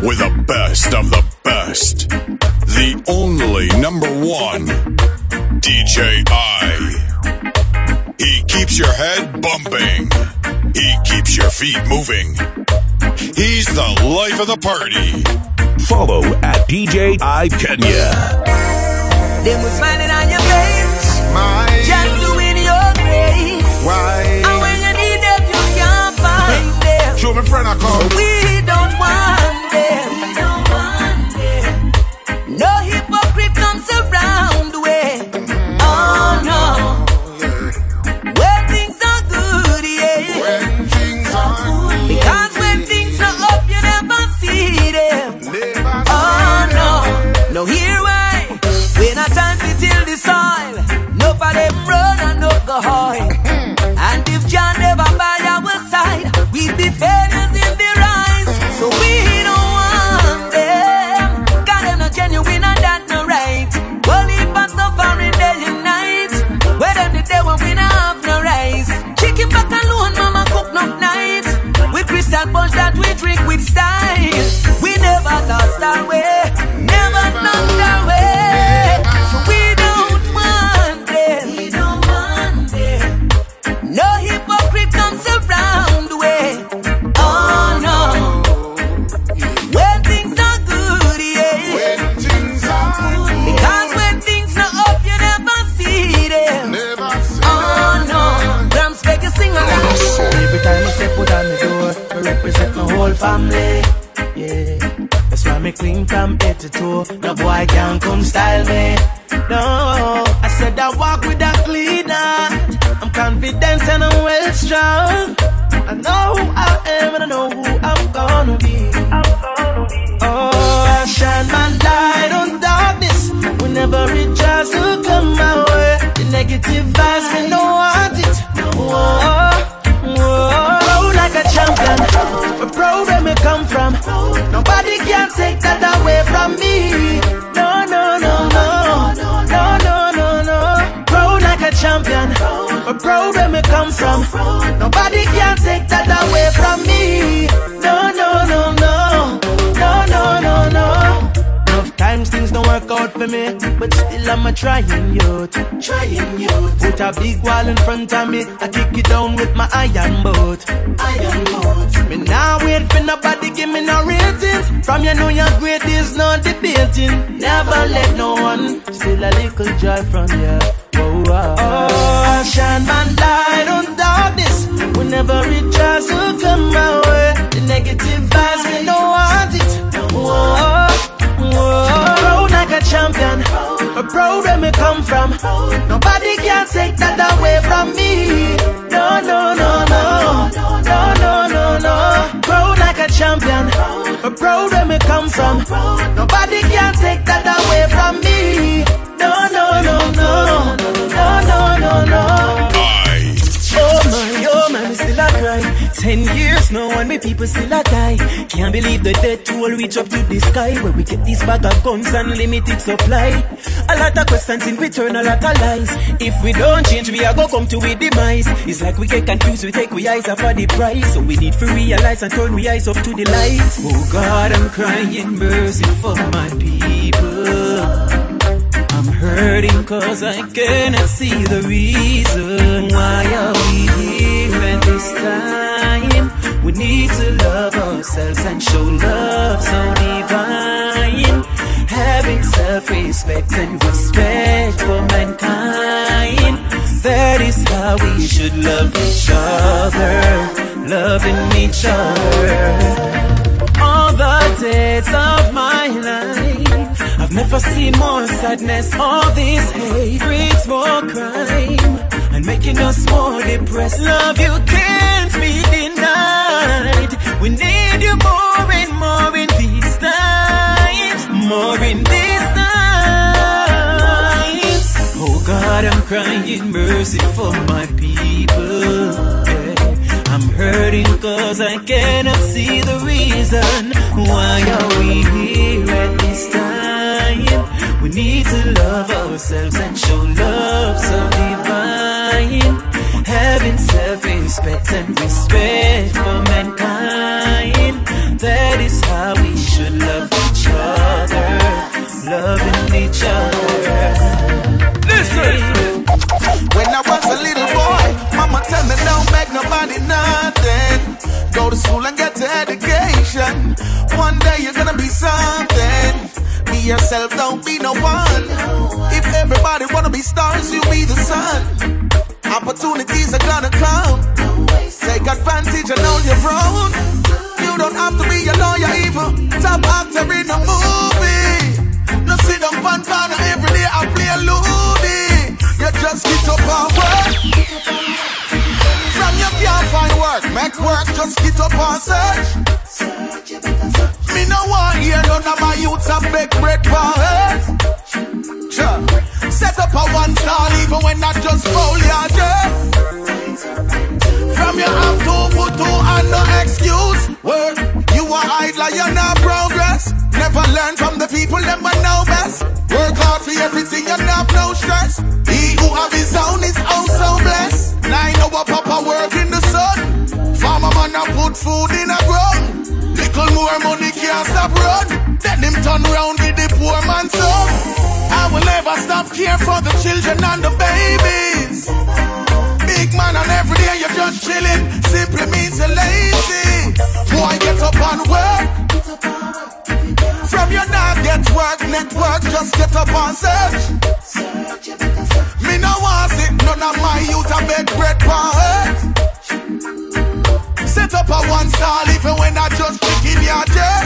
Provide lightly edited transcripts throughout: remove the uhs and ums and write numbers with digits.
with the best of the best. The only number one, DJ I. He keeps your head bumping. He keeps your feet moving. He's the life of the party. Follow at DJ I Kenya. Them was smiling on your face, just doing your grace. Why? And when you need them, you can't find them. Show me friend I call. So we don't want them. No hypocrite comes around the way. Oh no. When things are good, yeah. When things are good. Because when things are up, you never see them. Never Oh no. No, here why. When I time to till the soil, no for them run and no go hide. And if John never by our side, we'd be failures in the rise. So we don't want them. Got them not genuine and that no right. Only for suffering day and night. Where them the day when we not have no rise. Chicken back alone, mama cook no night. With crystal punch that we drink with style. We never lost our way. Never lost our way. So we don't want them. We don't want them. No hypocrite comes around the way. Oh no. When things are good, yeah. When things are good. Because when things are up, you never see them. Never see Oh no. Drums make you sing along. Every time I step out on the door, I represent my whole family. Yeah, that's why me clean from head to toe. No boy can come style me. No, I said I walk with a clean heart. I'm confident and I'm well strong. I know who I am and I know who I'm gonna be. Oh, I shine my light on darkness. Whenever it tries to come my way, the negative vibes, me don't want it. Whoa, whoa, like a champion. A pro where me come from. Nobody can take that away from me. No, no, no, no, no, no, no, no. Pro like a champion. A pro where me come from. Nobody can take that away from me. No, no, no, no, no, no, no, no. Enough times things don't work out for me, but still I'm a trying youth. Put a big wall in front of me, I kick it down with my iron boat. Me now wait for nobody give me no ratings. From you know you're great, there's no debating. Never let no one steal a little joy from you. Oh, I shine my light on darkness. Whenever it tries to come my way, the negative vibes, me don't want it. Whoa, proud like a champion. A proud where me come from. Nobody can take that away from me. No, no, no, no, no, no, no, no. Proud like a champion. A proud where me come from. Nobody can take that away from me. No, no, no, no, no, no, no, no. Oh man, me still a cry. 10 years now and me people still a die. Can't believe the death toll reach up to the sky. Where we get these bag of guns and limited supply. A lot of questions in return, a lot of lies. If we don't change, we are go come to a demise. It's like we get confused, we take we eyes off of the price. So we need to realize and turn we eyes up to the light. Oh God, I'm crying mercy for my people. I'm hurting cause I cannot see the reason. Why are we here at this time? We need to love ourselves and show love so divine. Having self-respect and respect for mankind. That is how we should love each other. Loving each other. All the days of my life, I've never seen more sadness. All this hate breeds more crime and making us more depressed. Love you can't be denied. We need you more and more in these times. More in these times. Oh God, I'm crying mercy for my people. Yeah. I'm hurting cause I cannot see the reason. Why are we here at this time? We need to love ourselves and show love so divine. Having self-respect and respect for mankind. That is how we should loving each other. Listen. When I was a little boy, mama tell me don't make nobody nothing. Go to school and get your education. One day you're gonna be something. Be yourself, don't be no one. If everybody wanna be stars, you be the sun. Opportunities are gonna come. Take advantage and know your own. You don't have to be a lawyer even. Top actor in a movie. No sit down one corner every day I play a loony. You just get up and work. From you can't find work, make work, just get up and search. Me no want hear none of my youths a beg bread for earth. Sure. Set up a one stall even when not just foul your dirt. From you have 2 foot 2 and no excuse. Word, you are idler, you're not progress. Never learn from the people them but know best. Work hard for everything, you have no stress. He who have his own is also blessed. 9 hour papa work in the sun. Farmer man a put food in a ground. Little more money can't stop run. Let him turn round with the poor man's son. I will never stop care for the children and the babies. Big man and every day you're just chilling. Simply means you're lazy. Boy get up and work. From your dog get work, network, just get up and search. Me no want it, none of my youth a beg bread for earth. Set up a one stall even when I just chicken your jerk.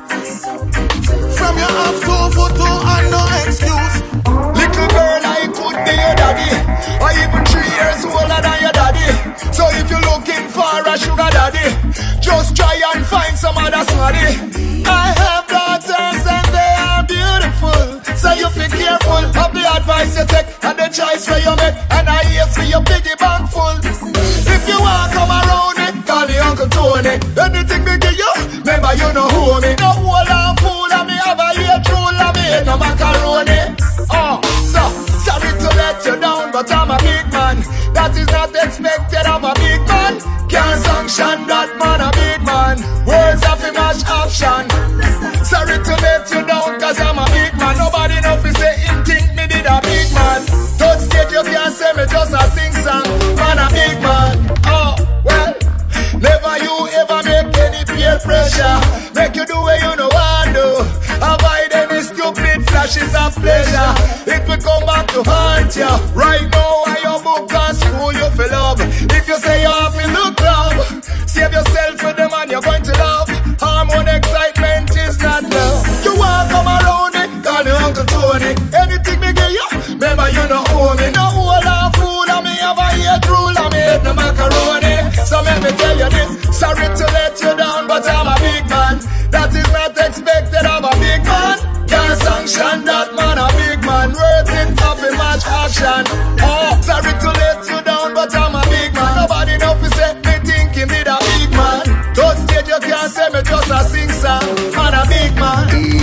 From your up 2 foot 2 and no excuse. Little girl, I could be your daddy, or even 3 years older than your daddy. So if you're looking for a sugar daddy, just try and find some other smarty. I have daughters and they are beautiful, so you be careful of the advice you take and the choice where you make. And I hear see your piggy bank full. If you want come around it, call me Uncle Tony. Anything we give you, remember you know who me. No whole and fool of me, have a ear true of me, no macaroni. Oh, so sorry to let you down, but I'm a big man. That is not expected of a big man. Can't sanction that man, a big man. Words have a much option. Sorry to let you down, cause I'm a big man. Nobody know if you say him think me did a big man. Third stage you can't say me just a sing song. Man a big man. Oh, well, never you ever make any peer pressure. Make you do what you know want to. Avoid any stupid flashes of pleasure. It will come back to haunt you. Right now I your book and school you feel love. If you say you have to look love, save yourself for the man you're going to love. Hormone excitement is not love. You want come around it, call me Uncle Tony. Anything me give you, remember you know who me. No whole and fool of me, have a head rule of me, hate no macaroni. So let me tell you this, sorry to let you down, but I'm a big man. That is not expected of a big man. Can't sanction that man, a big man. Words in top in much action. Oh, sorry to let you down, but I'm a big man. Nobody know if you say me thinking me the big man. Third stage you can't say me just a sing song. Man a big man.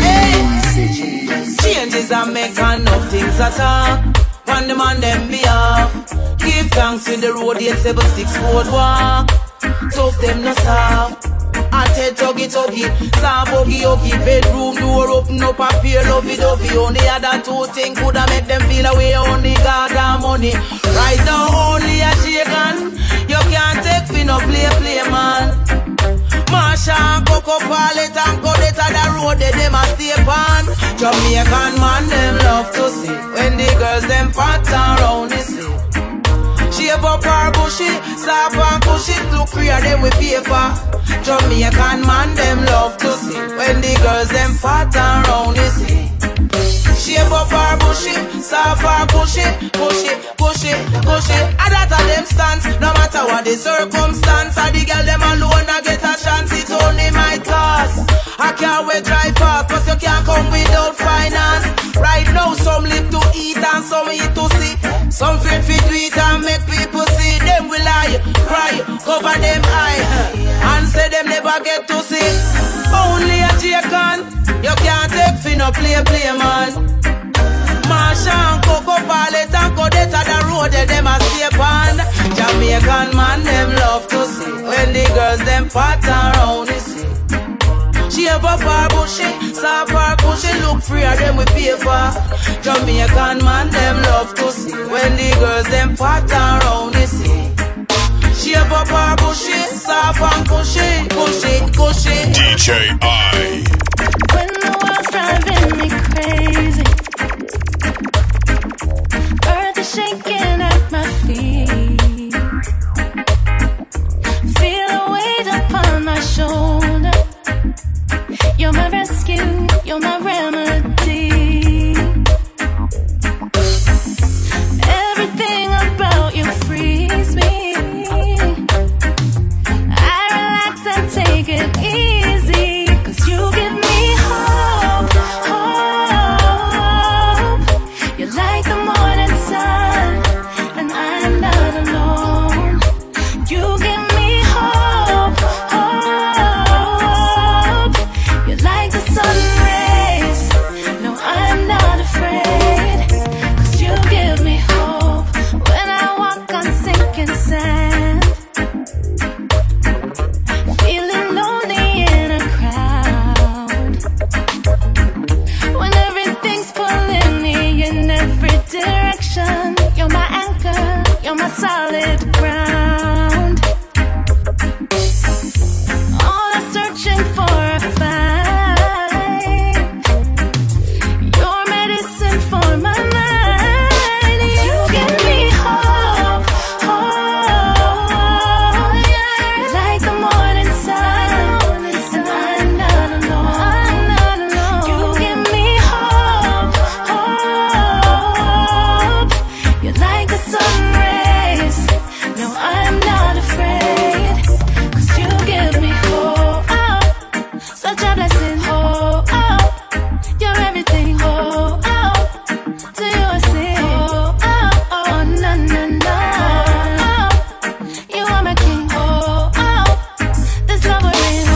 Hey, changes are make enough things at all. When the man them be off, give thanks in the road 876 road walk. Tough them no stop. I tell tuggy tuggy, star buggy huggy. Bedroom door open up a pair lovey dovey. Only other 2 things coulda make them feel away. Only God and money. Right now only a shaken. You can't take fi no play man. Marsha and Coco Pallet and Codetta the road they them a stay on. Jamaican man them love to see when the girls them fat and round the sea. Shave up her bushy, stop and push it, look real them with paper. Jamaican man them love to see when the girls them fat and round the sea. Shave up her bushy, stop and push it, push it, push it, push it. And that a them stance, no matter what the circumstance. And the girl them alone a get a chance, it only my cost. I can't wait drive fast, cause you can't come without finance. Right now some live to eat and some eat to see. Some feel fit to eat and make people see. Them will lie, cry, cover them eye, and say them never get to see. Only a J-Con, you can't take fi no play man. Marsha and Coco Pallet and Codetta the road that them a stay on. Jamaican man them love to see when the girls them fat around the sea. She Shave up our bushy, soft our cushy, look freer than we pay for. Jamaican man, them love to see when the girls them part around the sea. Shave up our bushy, soft and cushy, cushy. DJ I. When the world's driving me crazy, earth is shaking at my feet, feel a weight upon my shoulder. You're my rescue, you're my remedy. Everything about you frees me. I relax and take it easy, 'cause you give me hope, hope. You're like the morning sun, and I'm not alone. You give me hope, hope. You're like the sun rays. No, I'm not afraid, 'cause you give me hope when I walk on sinking sand. Feeling lonely in a crowd, when everything's pulling me in every direction. You're my anchor, you're my solid ground. All I'm searching for I find. Your medicine for my mind. You give me hope, hope. You're like the morning sun, and I'm not alone. You give me hope, hope. You're like the sun rays. No, I'm not afraid, 'cause you give me hope. Such a blessing. You're everything. To you I sing. No, no, no. You are my king. This love we're in.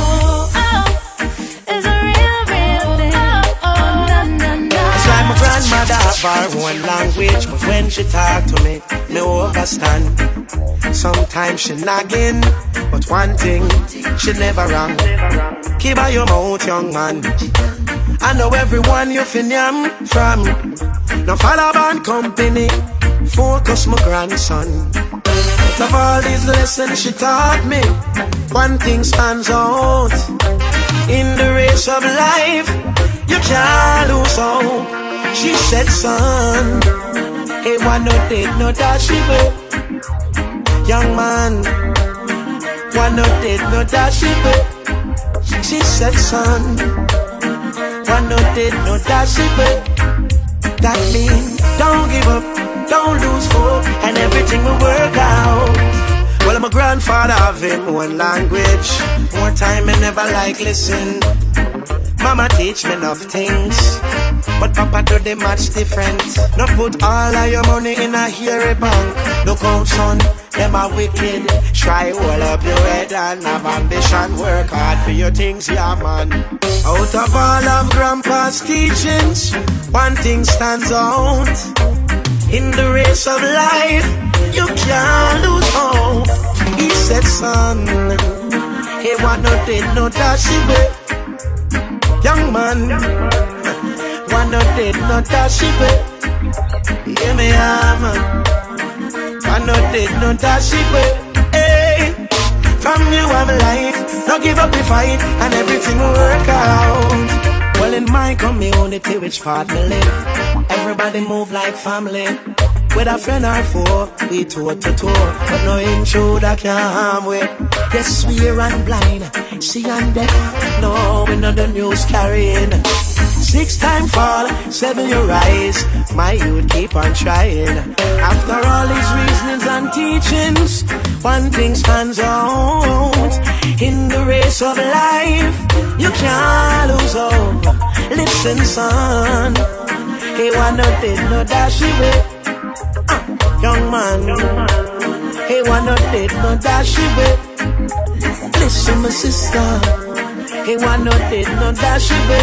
Is a real, real thing. No, no, no. It's like my grandmother have her own language, but when she talk to me, me understand. Sometimes she nagging, but one thing, she never wrong. Keep out your mouth, young man. I know everyone you finyam from. No follow bad company, focus my grandson. Out of all these lessons she taught me, one thing stands out. In the race of life, you can't lose hope. She said, son, hey, one no did no dash it. Young man, one no did no dash it. She said, son, one no did no dash it. That means don't give up, don't lose hope, and everything will work out. Well, my grandfather have him one language. More time I never like listen. Mama teach me enough things, but Papa do the much different. No put all of your money in a hairy bank. Look out, son, them are wicked. Try hold up your head and have ambition. Work hard for your things, yeah, man. Out of all of Grandpa's teachings, one thing stands out. In the race of life, you can't lose hope. He said, son, he want no did no dash away. Young man, want no did no dash away. Hear me, man. Want no did no dash away. Hey, from you have life, no give up the fight, and everything will work out. Well, in my community, which part me live, everybody move like family. With a friend or four, we tour to tour, but no intruder can harm we. Yes, we run blind, see and deaf. No, we know the news carrying. 6 time fall, 7 you rise. My youth keep on trying. After all these reasonings and teachings, one thing stands out. In the race of life, you can't lose hope. Listen, son, he want no did no dash away. Young man, he want no did no dash away. Listen, my sister, he want no did no dash away.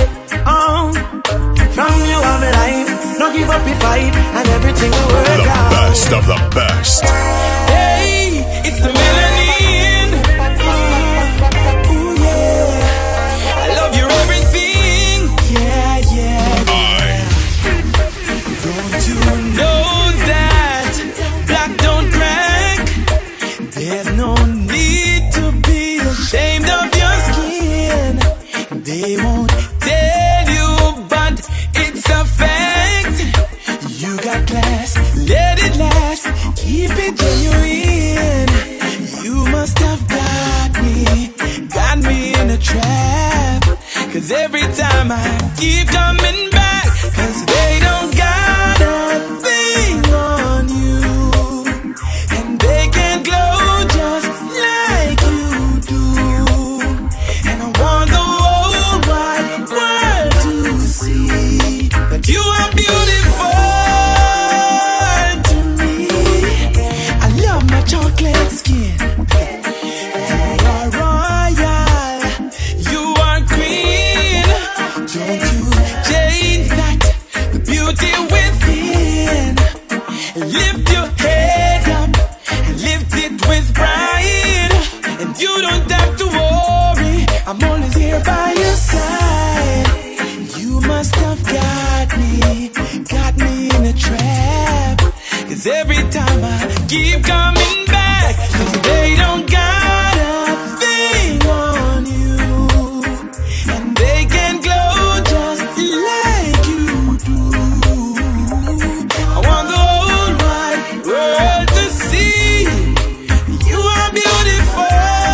From you I'm life, no give up the fight, and everything will work the out. The best of the best. Hey, it's the melanin. Ooh, yeah. I love you, let it last, keep it genuine. You must have got me in a trap. Cause every time I keep coming back, cause they don't got a thing on you, and they can glow just like you do. And I want the whole wide world to see that you are beautiful to me. I love my chocolate skin. You are royal, you are queen. Don't you change that, the beauty within. Lift your head up and lift it with pride. And you don't have to worry, I'm always here by your side. You must have got me in a trap. Cause every time I keep coming back, cause they don't got a thing on you, and they can glow just like you do. I want the whole wide world to see you are beautiful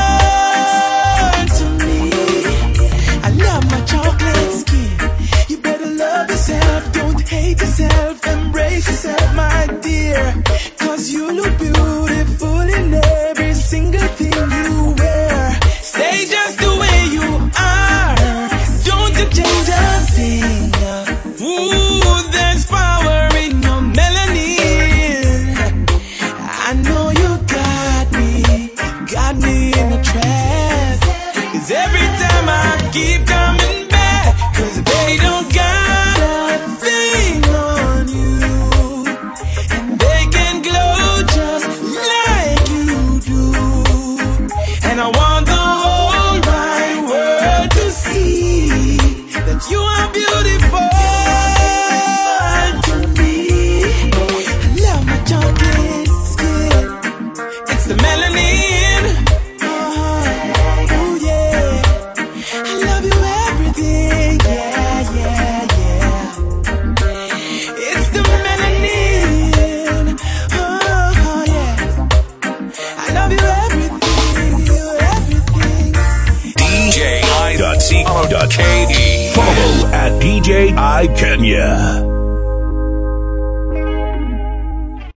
to me. I love my chocolate skin. You better love yourself, don't hate yourself, embrace yourself, my dear. Cause you look beautiful in every single thing you wear. Stay just the way you are, don't you change a thing. Ooh, there's power in your melanin. I know you got me in a trap. Cause every time I keep coming back, cause they don't got a thing on you, and they can glow just like you do. And I want the whole wide world to see that you are beautiful to me. I love my chocolate skin, it's the melanin. Oh yeah, I love you everything, yeah, yeah, yeah. It's the melanin, oh yeah. I love you everything. DJI.co.ke. Follow at DJI Kenya.